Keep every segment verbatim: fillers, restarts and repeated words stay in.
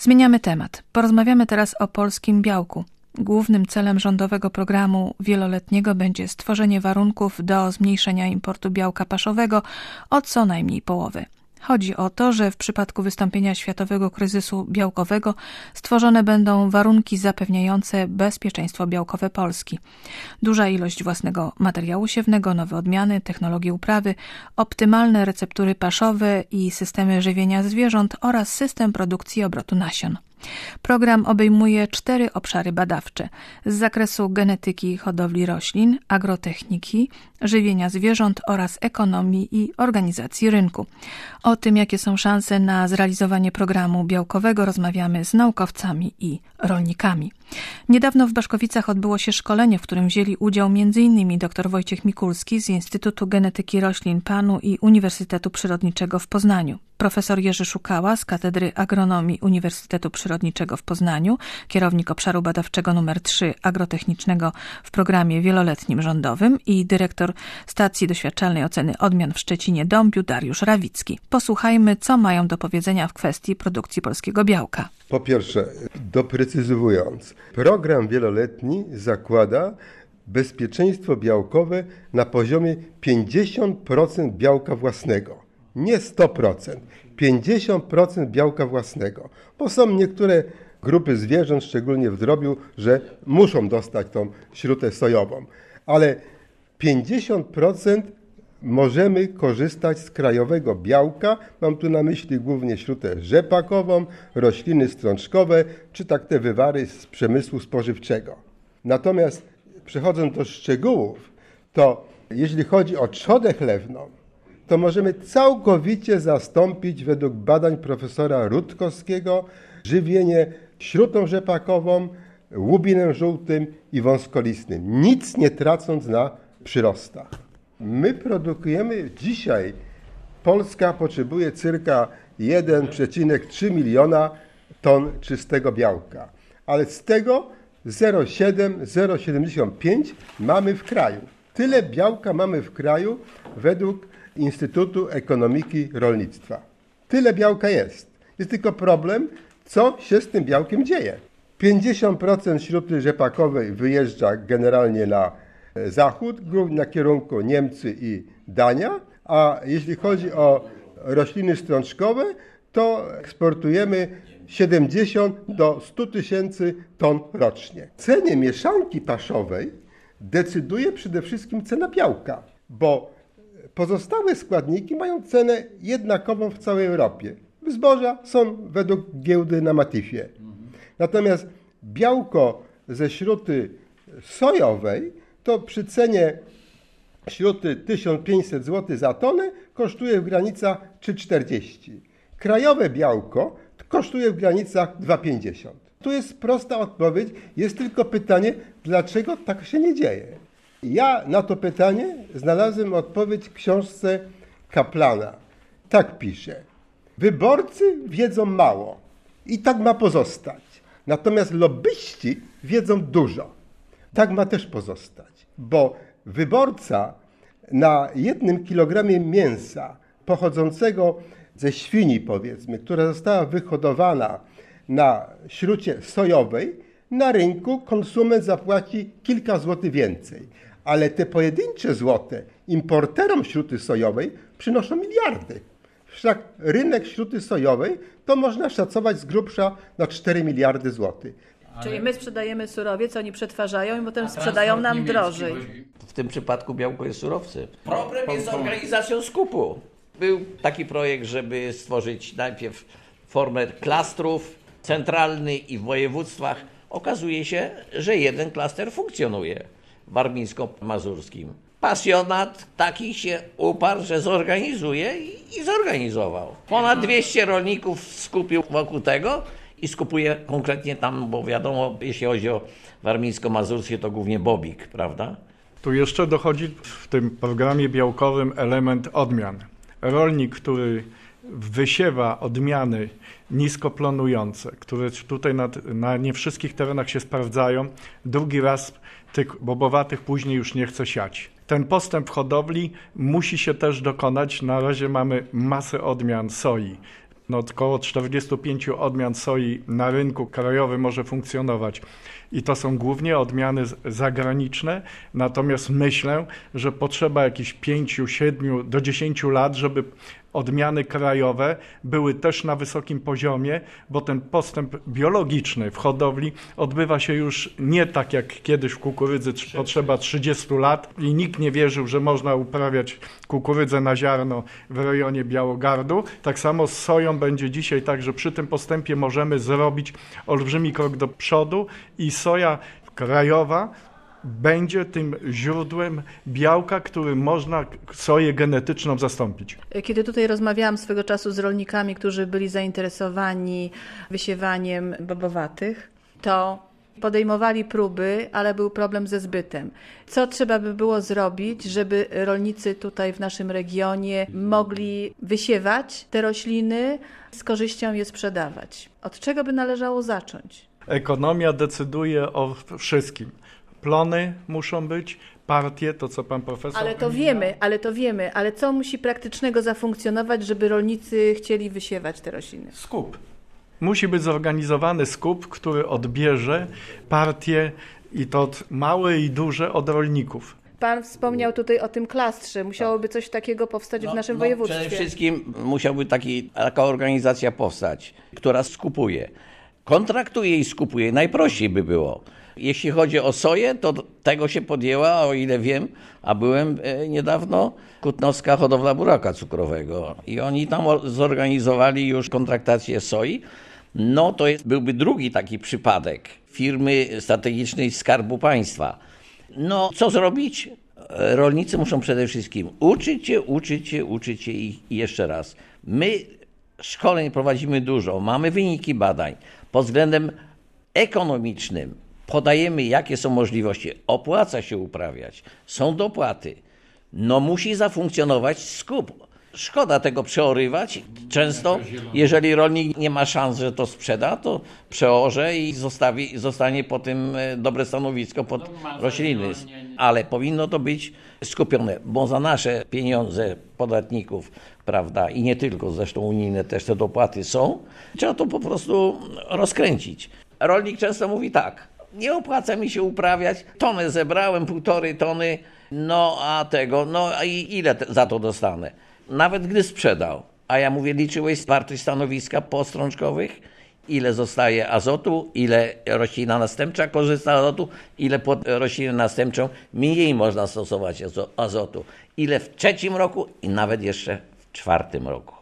Zmieniamy temat. Porozmawiamy teraz o polskim białku. Głównym celem rządowego programu wieloletniego będzie stworzenie warunków do zmniejszenia importu białka paszowego o co najmniej połowę. Chodzi o to, że w przypadku wystąpienia światowego kryzysu białkowego stworzone będą warunki zapewniające bezpieczeństwo białkowe Polski. Duża ilość własnego materiału siewnego, nowe odmiany, technologie uprawy, optymalne receptury paszowe i systemy żywienia zwierząt oraz system produkcji i obrotu nasion. Program obejmuje cztery obszary badawcze z zakresu genetyki hodowli roślin, agrotechniki, żywienia zwierząt oraz ekonomii i organizacji rynku. O tym, jakie są szanse na zrealizowanie programu białkowego, rozmawiamy z naukowcami i rolnikami. Niedawno w Baszkowicach odbyło się szkolenie, w którym wzięli udział między innymi dr Wojciech Mikulski z Instytutu Genetyki Roślin P A N u i Uniwersytetu Przyrodniczego w Poznaniu, profesor Jerzy Szukała z Katedry Agronomii Uniwersytetu Przyrodniczego w Poznaniu, kierownik obszaru badawczego numer trzy agrotechnicznego w programie wieloletnim rządowym i dyrektor Stacji Doświadczalnej Oceny Odmian w Szczecinie-Dąbiu Dariusz Rawicki. Posłuchajmy, co mają do powiedzenia w kwestii produkcji polskiego białka. Po pierwsze, doprecyzowując, program wieloletni zakłada bezpieczeństwo białkowe na poziomie pięćdziesiąt procent białka własnego. Nie sto procent, pięćdziesiąt procent białka własnego, bo są niektóre grupy zwierząt, szczególnie w drobiu, że muszą dostać tą śrutę sojową, ale pięćdziesiąt procent możemy korzystać z krajowego białka. Mam tu na myśli głównie śrutę rzepakową, rośliny strączkowe, czy tak te wywary z przemysłu spożywczego. Natomiast przechodząc do szczegółów, to jeśli chodzi o trzodę chlewną, to możemy całkowicie zastąpić według badań profesora Rutkowskiego żywienie śrutą rzepakową, łubinem żółtym i wąskolistnym, nic nie tracąc na przyrostach. My produkujemy dzisiaj, Polska potrzebuje cyrka jeden przecinek trzy miliona ton czystego białka, ale z tego zero przecinek siedem do zero przecinek siedemdziesiąt pięć mamy w kraju. Tyle białka mamy w kraju według Instytutu Ekonomiki Rolnictwa. Tyle białka jest. Jest tylko problem, co się z tym białkiem dzieje. pięćdziesiąt procent śruty rzepakowej wyjeżdża generalnie na zachód, głównie na kierunku Niemcy i Dania, a jeśli chodzi o rośliny strączkowe, to eksportujemy siedemdziesiąt do stu tysięcy ton rocznie. W cenie mieszanki paszowej decyduje przede wszystkim cena białka, bo pozostałe składniki mają cenę jednakową w całej Europie. Zboża są według giełdy na Matifie. Natomiast białko ze śruty sojowej to przy cenie śruty tysiąc pięćset złotych za tonę kosztuje w granicach trzy czterdzieści. Krajowe białko kosztuje w granicach dwa pięćdziesiąt. Tu jest prosta odpowiedź, jest tylko pytanie, dlaczego tak się nie dzieje. Ja na to pytanie znalazłem odpowiedź w książce Kaplana. Tak pisze. Wyborcy wiedzą mało i tak ma pozostać. Natomiast lobbyści wiedzą dużo. Tak ma też pozostać, bo wyborca na jednym kilogramie mięsa pochodzącego ze świni, powiedzmy, która została wyhodowana na śrucie sojowej, na rynku konsument zapłaci kilka złotych więcej. Ale te pojedyncze złote importerom śruty sojowej przynoszą miliardy. Wszak rynek śruty sojowej to można szacować z grubsza na cztery miliardy złotych. Ale... Czyli my sprzedajemy surowiec, oni przetwarzają i potem sprzedają nam drożej. W tym przypadku białko jest surowcem. Problem jest z organizacją skupu. Był taki projekt, żeby stworzyć najpierw formę klastrów centralny i w województwach. Okazuje się, że jeden klaster funkcjonuje w warmińsko-mazurskim. Pasjonat taki się uparł, że zorganizuje i, i zorganizował. Ponad dwieście rolników skupił wokół tego i skupuje konkretnie tam, bo wiadomo, jeśli chodzi o warmińsko-mazurskie, to głównie bobik, prawda? Tu jeszcze dochodzi w tym programie białkowym element odmian. Rolnik, który wysiewa odmiany niskoplonujące, które tutaj na, na nie wszystkich terenach się sprawdzają, drugi raz tych bobowatych później już nie chce siać. Ten postęp w hodowli musi się też dokonać. Na razie mamy masę odmian soi No, około czterdzieści pięć odmian soi na rynku krajowym może funkcjonować. I to są głównie odmiany zagraniczne, natomiast myślę, że potrzeba jakichś pięciu, siedmiu do dziesięciu lat, żeby odmiany krajowe były też na wysokim poziomie, bo ten postęp biologiczny w hodowli odbywa się już nie tak jak kiedyś w kukurydzy potrzeba trzydziestu lat i nikt nie wierzył, że można uprawiać kukurydzę na ziarno w rejonie Białogardu. Tak samo z soją będzie dzisiaj tak, że przy tym postępie możemy zrobić olbrzymi krok do przodu i soja krajowa będzie tym źródłem białka, którym można soję genetyczną zastąpić. Kiedy tutaj rozmawiałam swego czasu z rolnikami, którzy byli zainteresowani wysiewaniem bobowatych, to podejmowali próby, ale był problem ze zbytem. Co trzeba by było zrobić, żeby rolnicy tutaj w naszym regionie mogli wysiewać te rośliny, z korzyścią je sprzedawać? Od czego by należało zacząć? Ekonomia decyduje o wszystkim. Plony muszą być, partie, to co pan profesor... Ale to wiemy, ale to wiemy, ale co musi praktycznego zafunkcjonować, żeby rolnicy chcieli wysiewać te rośliny? Skup. Musi być zorganizowany skup, który odbierze partie i to małe i duże od rolników. Pan wspomniał tutaj o tym klastrze. Musiałoby coś takiego powstać no, w naszym no, województwie. Przede wszystkim musiałby taki, taka organizacja powstać, która skupuje. Kontraktuje i skupuje. Najprościej by było. Jeśli chodzi o soję, to tego się podjęła, o ile wiem, a byłem niedawno, Kutnowska Hodowla Buraka Cukrowego i oni tam zorganizowali już kontraktację soi. No to jest, byłby drugi taki przypadek firmy strategicznej Skarbu Państwa. No co zrobić? Rolnicy muszą przede wszystkim uczyć się, uczyć się, uczyć się i jeszcze raz. My szkoleń prowadzimy dużo, mamy wyniki badań pod względem ekonomicznym. Podajemy, jakie są możliwości. Opłaca się uprawiać. Są dopłaty. No musi zafunkcjonować skup. Szkoda tego przeorywać. Często, jeżeli rolnik nie ma szans, że to sprzeda, to przeorze i zostawi, zostanie po tym dobre stanowisko pod rośliny. Ale powinno to być skupione, bo za nasze pieniądze podatników, prawda, i nie tylko, zresztą unijne też te dopłaty są, trzeba to po prostu rozkręcić. Rolnik często mówi tak, nie opłaca mi się uprawiać, tonę zebrałem, półtorej tony, no a tego, no i ile te, za to dostanę? Nawet gdy sprzedał, a ja mówię, liczyłeś wartość stanowiska postrączkowych, ile zostaje azotu, ile roślina następcza korzysta z azotu, ile pod roślinę następczą mniej można stosować azotu, ile w trzecim roku i nawet jeszcze w czwartym roku.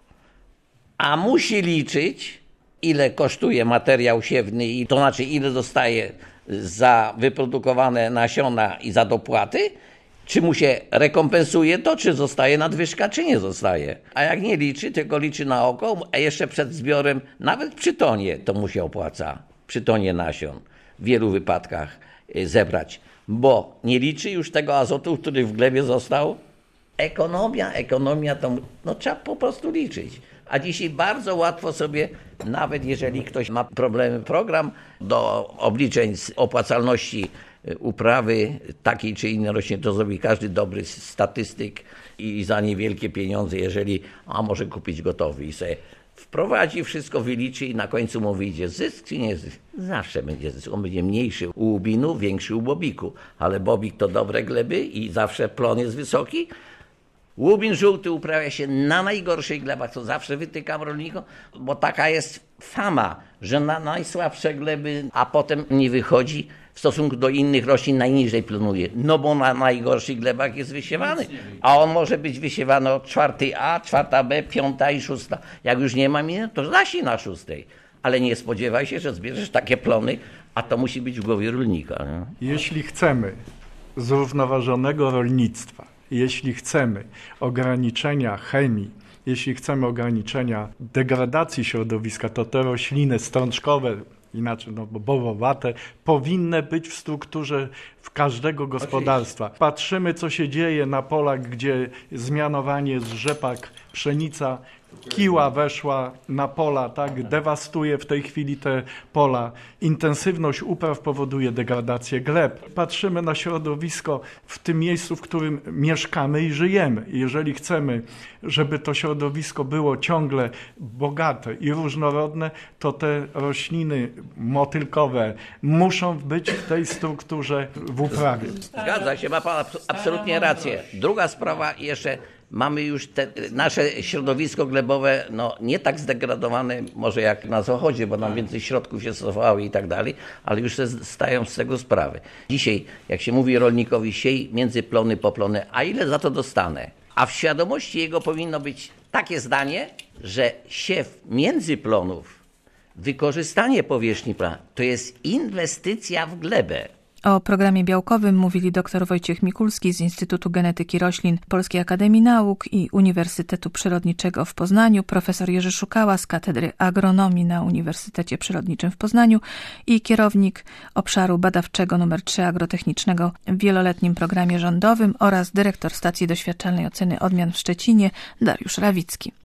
A musi liczyć, ile kosztuje materiał siewny i to znaczy ile dostaje za wyprodukowane nasiona i za dopłaty, czy mu się rekompensuje to, czy zostaje nadwyżka, czy nie zostaje. A jak nie liczy, tylko liczy na oko, a jeszcze przed zbiorem, nawet przy tonie, to mu się opłaca, przy tonie nasion w wielu wypadkach zebrać, bo nie liczy już tego azotu, który w glebie został. Ekonomia, ekonomia to no, trzeba po prostu liczyć. A dzisiaj bardzo łatwo sobie, nawet jeżeli ktoś ma problemy, program do obliczeń z opłacalności uprawy takiej czy innej rośliny, to zrobi każdy dobry statystyk i za niewielkie pieniądze, jeżeli a może kupić gotowy i sobie wprowadzi, wszystko wyliczy i na końcu mu wyjdzie zysk czy nie zysk. Zawsze będzie zysk. On będzie mniejszy u łubinu, większy u bobiku, ale bobik to dobre gleby i zawsze plon jest wysoki. Łubin żółty uprawia się na najgorszych glebach, to zawsze wytykam rolnikom, bo taka jest fama, że na najsłabsze gleby, a potem nie wychodzi w stosunku do innych roślin, najniżej plonuje. No bo na najgorszych glebach jest wysiewany, a on może być wysiewany od czwartej A, czwarta B, piąta i szósta. Jak już nie ma miny, to zasi na szóstej. Ale nie spodziewaj się, że zbierzesz takie plony, a to musi być w głowie rolnika. Nie? Jeśli chcemy zrównoważonego rolnictwa, jeśli chcemy ograniczenia chemii, jeśli chcemy ograniczenia degradacji środowiska, to te rośliny strączkowe, inaczej no, bobowate, powinny być w strukturze w każdego gospodarstwa. Patrzymy, co się dzieje na polach, gdzie zmianowanie z rzepak, pszenica, Kiła weszła na pola, tak, dewastuje w tej chwili te pola. Intensywność upraw powoduje degradację gleb. Patrzymy na środowisko w tym miejscu, w którym mieszkamy i żyjemy. Jeżeli chcemy, żeby to środowisko było ciągle bogate i różnorodne, to te rośliny motylkowe muszą być w tej strukturze w uprawie. Zgadza się, ma pan absolutnie rację. Druga sprawa jeszcze. Mamy już te, nasze środowisko glebowe, no nie tak zdegradowane może jak na zachodzie, bo nam więcej środków się stosowało i tak dalej, ale już se zdają z tego sprawy. Dzisiaj, jak się mówi rolnikowi, siej między plony po plony, a ile za to dostanę? A w świadomości jego powinno być takie zdanie, że siew między plonów, wykorzystanie powierzchni plon, to jest inwestycja w glebę. O programie białkowym mówili dr Wojciech Mikulski z Instytutu Genetyki Roślin Polskiej Akademii Nauk i Uniwersytetu Przyrodniczego w Poznaniu, profesor Jerzy Szukała z Katedry Agronomii na Uniwersytecie Przyrodniczym w Poznaniu i kierownik obszaru badawczego numer trzy agrotechnicznego w wieloletnim programie rządowym oraz dyrektor Stacji Doświadczalnej Oceny Odmian w Szczecinie Dariusz Rawicki.